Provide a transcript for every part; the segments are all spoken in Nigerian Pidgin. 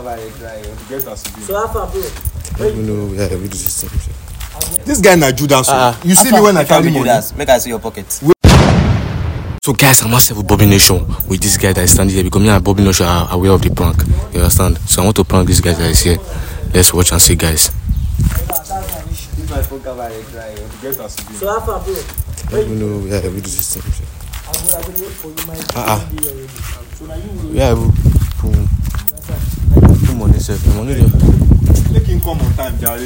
So how far, bro? We do system. This guy na Judas. You see me when I carry money. Make I see your pocket. So guys, I'm myself with Bobby Nation with this guy that is standing here because me and Bobby Nation are aware of the prank. You understand? So I want to prank this guy that is here. Let's watch and see, guys. So how far, bro? We do system. Put money, sir. Money there. Make him come on time, Jerry.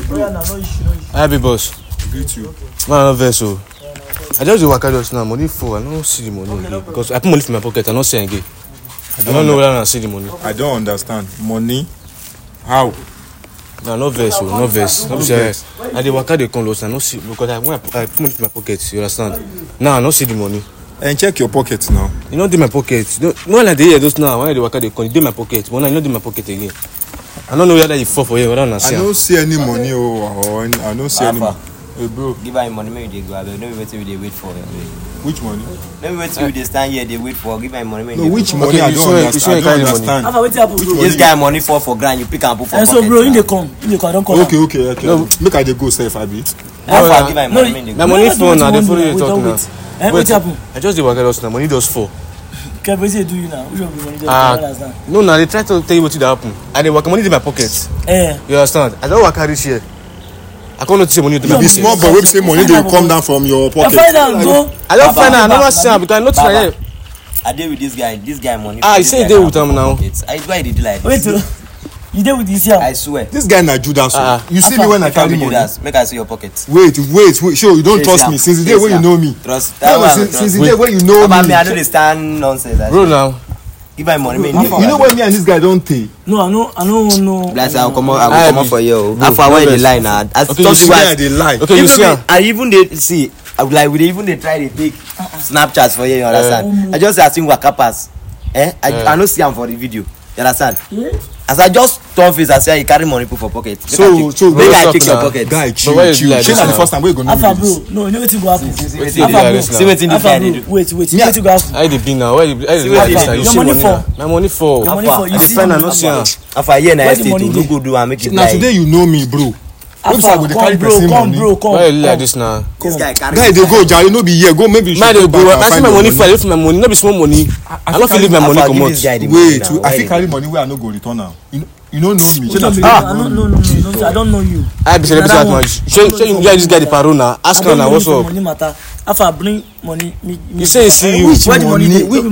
Hi, big boss. Greet you. Man, no vessel. I just do work just now. Money for I don't see the money again because I put money in my pocket. I don't see again. I don't know where I see the money. I don't understand. Money? How? No vessel, no vessel. I'm serious. I dey work dey come lost. I don't see because when I put money in my pocket. You understand? Now I don't see the money. And check your pocket now. You know, in my pocket. When I dey here just now, when I dey work dey come, in my pocket. But now you know in my pocket again. I don't know whether you fall for you. I don't see any money I don't see any money. Hey bro, give her money, maybe they go. No be waiting, they wait for. Which money? No be waiting, they stand here, they wait for. Give her money, maybe. No, which money? I don't understand. This guy money fall for grand, you pick and put for. So bro, in the come, don't come. Okay. No, make I go safe, Abi. How give her money? My money for now. They follow you talk now. What happened? I just dey work just now. Money just fall. Okay, what do you now? Which one be money just? No, they try to tell you what did happen. And they work money in my pocket. You understand? I don't work this year. I can't notice money in my pocket. Small boy, we say money they will come down from your pocket. I don't find out. I never see him because I notice here. I deal with this guy. This guy money. You say you deal with him now. I why they do like this? Wait, you deal with this here? I swear. This guy na Judas. You see me when I carry money. Make I see your pocket. Wait. Sure, you don't trust me since the day when you know me. Trust. Since the day when you know me. I don't understand nonsense. Bro, now. Give my money, you know when me and this guy don't pay. No, I know. Bless, I'll come out for you. After I went the line now. Okay, you see why they lie. Okay, you see. I even they see. Like we even they try to take Snapchats for you. You understand? I just asking what pass. I don't see him for the video. You understand? Yeah. As I just turn face, I say you carry money put for pocket. So make I check your pocket. Guy, chill. She's the first time we go know this. Bro, no, you know what you go happen. See what in the guy they do. Wait, you know what you go happen. I dey be now. Where you money for? My money for. You see I no see am. After a year na estate to go do and make it. Now today you know me, bro. Come, bro. Why you like this now? This guy carry. Guy, they go, Jerry. No be here. Go maybe. Man, they go. I see my money for. I leave my money. No be small money. I don't feel leave my money come out. Wait, I feel carry money where I no go return now. You don't know me. No, I don't know you. I be celebrity man. Show you this guy the paro now. Ask her now what's up. Money matter. If I bring money, you say see you. Where the money?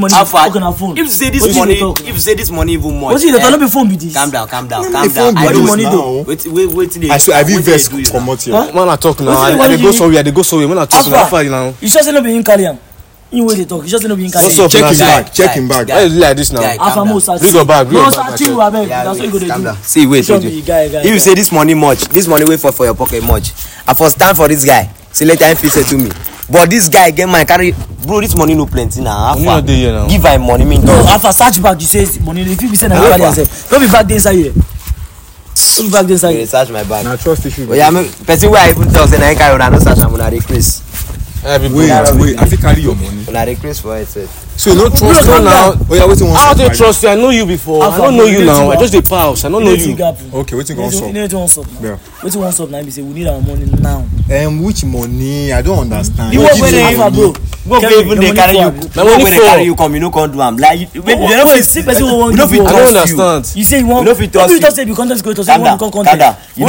If you say this money, even more. What's it? Don't be phone be this. Calm down. I do money though. Wait. I swear I be vex come out here. Man, I talk now. I go sorry. When I talk now. You just not be in carry am. You wait they talk. You just not be in carry. Check him back. Why you like this now? Bring your bag. No, that's what you go do. See, wait. If you say this money much, this money wait for your pocket much. I first stand for this guy. See later him say to me. But this guy get my carry, bro. This money no plenty now. Give him money, me. No, after search back, you say money. If you be saying I carry yourself, don't be back there inside here. Don't be back there inside here. Search my bag. Now trust issue. Oh yeah, person where I even talk say I carry, I no search am, una decrease. Wait. I feel carry your money. Una decrease for it. So you no trust me now. Oh yeah, waiting one. How do you trust you? I know you before. I don't know you now. I just dey pause. I don't know you. Okay, waiting one stop. You know what's up now. Waiting one stop now. We say we need our money now. Which money? I don't understand. You work with bro. Go even they carry you. My money for carry you come. You no come do am. Like you no fit see person who want. You no fit trust you. You say you want. You no fit trust you. You say you content creator. Say you want to come content. You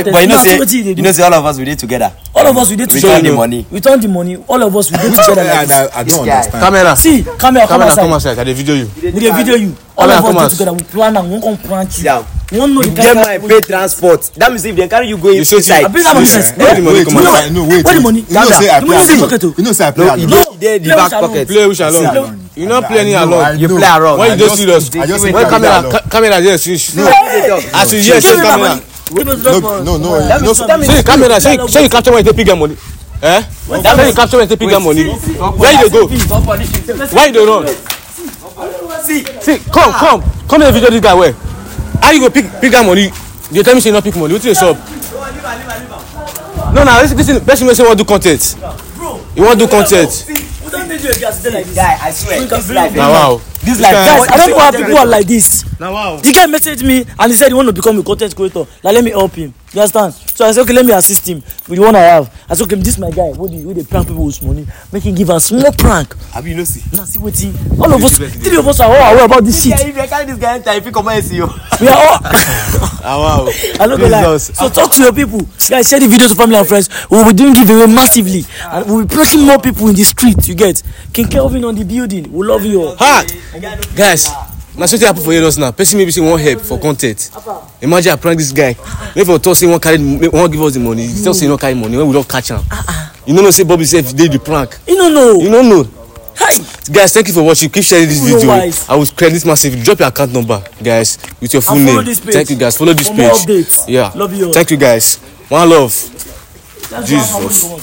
know say all of us we dey together. All of us we dey together. Return the money. All of us we dey together. I don't understand. Camera. See, camera come outside. I dey video you. We dey video you. All of us dey together. We plan and we wan come prank you. We wan know the get my pay transport. That means if they carry you go inside. I bring that money first. Where the money come out? No, wait. Where the money? You know say I play. You know say I play alone. No, the back pocket. Play which alone. You not play any alone. You play around. When you just serious. When camera yes. As you yes camera. No. Say camera. Say you capture when you take bigger money. Say you capture when you take bigger money. Where you go? Why you dey run? See, come here video this guy where? How you go pick that money? You tell me say you not pick money. What is up? No, this person wey say want do content. You want do content? Guy, I swear. Wow. This like Guys, I don't know how people are like this. Now wow. The guy messaged me and he said he want to become a content creator. Like, let me help him. You understand? So I said, okay, let me assist him with the one I have. I said, okay, this my guy. Who they prank people with money? Make him give a small prank. Have you no see? Now see what he. All of us, 3 of us are all aware about this shit. If you carry this guy enter, if you come and see you. We are all. Wow. I don't lie. So talk to your people. Guys, share the video to family and friends. We will be doing giveaway massively. And we'll be placing more people in the street. You get? King Kelvin on the building. We love you all. Ha! Guys, now something happen for you now. Person maybe say one help for content. Imagine I prank this guy. Maybe for talk say one give us the money. He still say no carry money when we don't catch him. You know say Bobby said did the prank. You don't know. You don't know. Hi. Guys, thank you for watching. Keep sharing this You know video. wise. I will credit this massively. Drop your account number, guys, with your full And follow name. this page. Thank you, guys. Follow this For more page. updates. Yeah. Love you all. Thank you, guys. One love. That's Jesus. how we want.